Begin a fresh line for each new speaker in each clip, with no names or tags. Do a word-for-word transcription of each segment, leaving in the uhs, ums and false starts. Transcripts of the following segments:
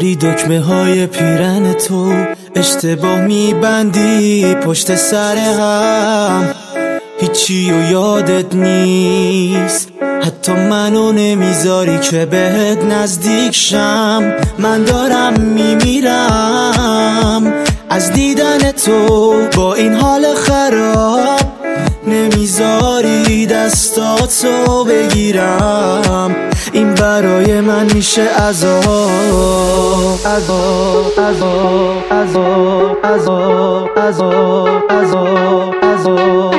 وقتی دکمه های پیرن تو اشتباه میبندی پشت سر هم، هیچی و یادت نیست، حتی منو نمیذاری که بهت نزدیک شم. من دارم میمیرم از دیدن تو، با این حال خراب نمیذاری دستاتو بگیرم. این برای من میشه عذاب عذاب عذاب عذاب عذاب عذاب عذاب عذاب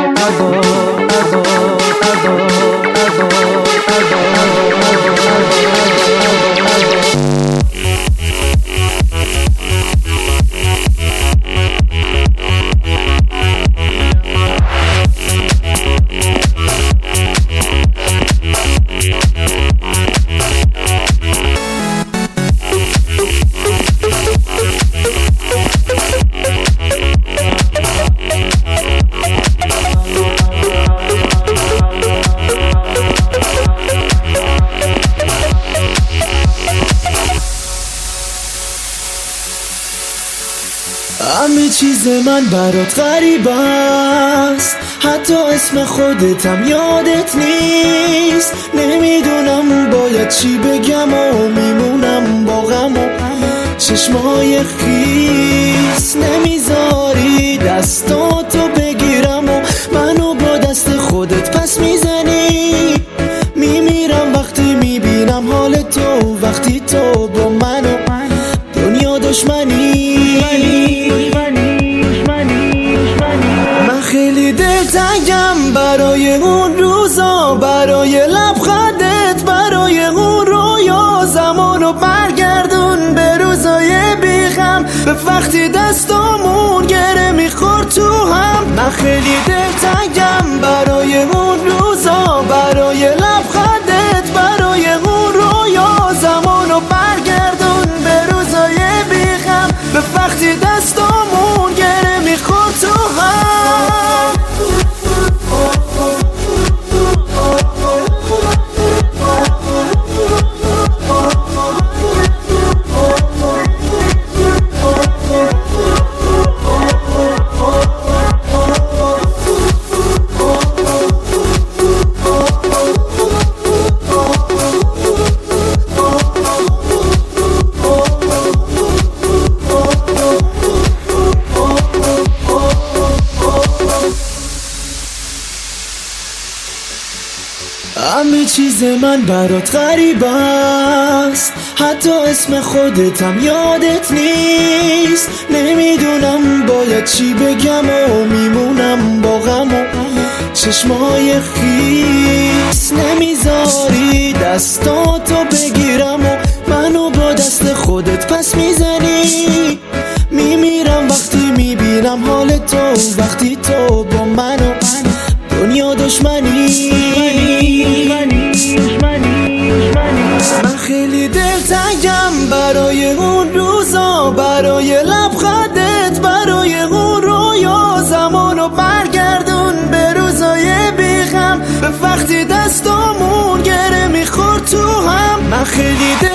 همه چیز من برات غریب است، حتی اسم خودتم یادت نیست. نمیدونم باید چی بگم و میمونم با غم و چشمای خیس. نمیذاری دستاتو بگیرم و منو با دست خودت پس میزنی. میمیرم وقتی میبینم حال تو، وقتی تو با منو دنیا دشمنی. من خیلی دلتنگم برای اون روزا، برای لبخندت، برای اون رویا. زمانو برگردون به روزای بیغم، به وقتی دستامون گره میخورد تو هم. من خیلی دلتنگم برای اون روزا، برای لبخندت، برای اون رویا. زمانو برگردون به روزای بیغم، به وقتی دستامون گره میخورد تو هم. همه چیز من برات غریب است، حتی اسم خودتم یادت نیست. نمیدونم باید چی بگم و میمونم با غم و چشمای خیس. نمیذاری دستاتو بگیرم و منو با دست خودت پس میزنی. میمیرم وقتی میبینم حال تو، وقتی تو با منو دنیا دشمنی. من خیلی دلتنگم برای اون روزا، برای لبخندت، برای اون رویا. زمانو برگردون به روزای بیغم، به وقتی دستامون گره میخورد تو هم. من خیلی